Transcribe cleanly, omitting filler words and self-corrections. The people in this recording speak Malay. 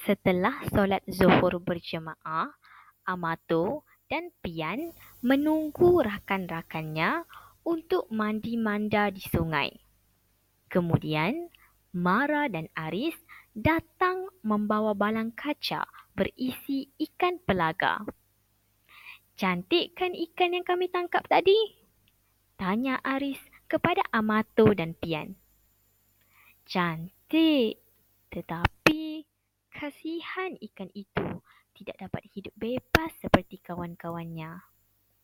Setelah solat Zuhur berjemaah, Amato dan Pian menunggu rakan-rakannya untuk mandi-manda di sungai. Kemudian, Mara dan Aris datang membawa balang kaca berisi ikan pelaga. "Cantik kan ikan yang kami tangkap tadi?" tanya Aris kepada Amato dan Pian. "Cantik, tetapi kasihan ikan itu tidak dapat hidup bebas seperti kawan-kawannya."